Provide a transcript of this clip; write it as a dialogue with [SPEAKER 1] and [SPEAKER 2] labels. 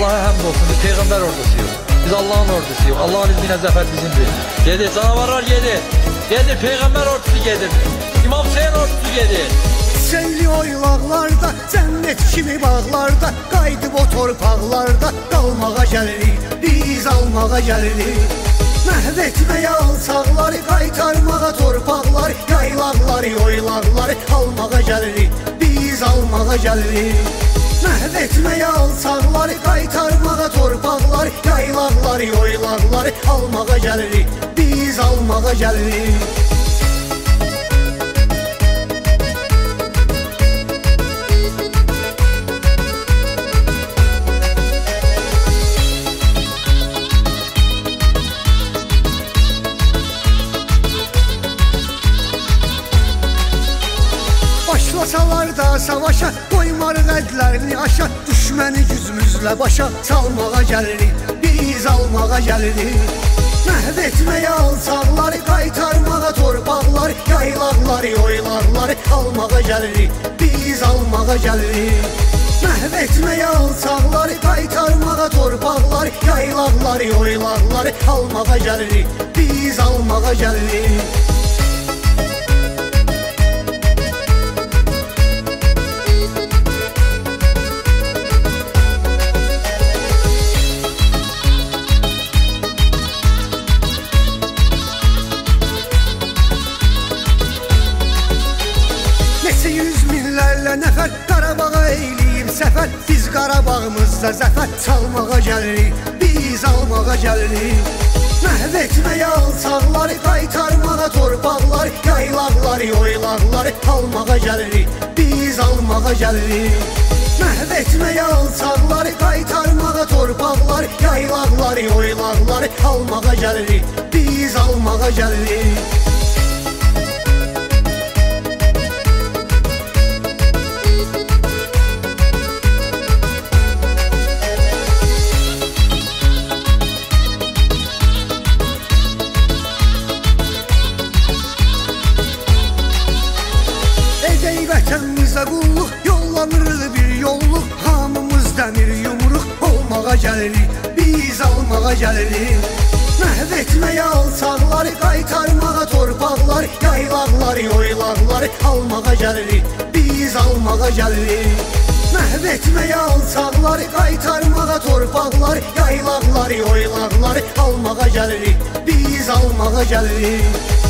[SPEAKER 1] Allah'a həmd olsun, biz Peyğəmbər ordusuyuq. Biz Allah'ın ordusuyuq. Allah'ın izniyle zafer bizimdir. Gedir, canavarlar gedir. Gedir, Peyğəmbər ordusu gedir. İmam Hüseyin ordusu gedir.
[SPEAKER 2] Selli oylaqlarda, cənnət kimi bağlarda, qayıdıb o torpaqlarda qalmağa gəlirik, biz almağa gəlirik. Məhv etməyə alçaqları, qaytarmağa torpaqları, yaylaqları, oylaqları almağa gəlirik, biz almağa gəlirik. Məhv etməyə alçaqları, qaytarmağa torpaqları, yaylaqları, oylaqları almağa gəlirik, biz almağa gəlirik. Başlasalar da savaşa, qoymarıq ədlərini aşa, düşməni güzümüzlə başa salmağa gəlirik, biz almağa gəlirik. Məhv etməyə alçaqları, qaytarmağa torpaqları, yaylaqları, oylaqları almağa gəlirik, biz almağa gəlirik. Məhv etməyə alçaqları, qaytarmağa torpaqları, yaylaqları, oylaqları almağa gəlirik, biz almağa gəlirik. Nəfər Qarabağa eyləyib səfər, biz Qarabağımızda zəfər çalmağa gəlirik, biz almağa gəlirik. Məhv etməyə alçaqları, qaytarmağa torpaqları, yaylaqları, oylaqları almağa gəlirik, biz almağa gəlirik. Məhv etməyə alçaqları, qaytarmağa torpaqları, yaylaqları, oylaqları almağa gəlirik, biz almağa gəlirik. Vətənimizə qulluq, yollanırdı bir yolluq, hamımız dəmir yumruq olmağa gəlirik, biz almağa gəlirik. Məhv etməyə alçaqları, qaytarmağa torpaqları, yaylaqları, oylaqları almağa gəlirik, biz almağa gəlirik. Məhv etməyə alçaqları, qaytarmağa torpaqları, yaylaqları, oylaqları almağa gəlirik, biz almağa gəlirik.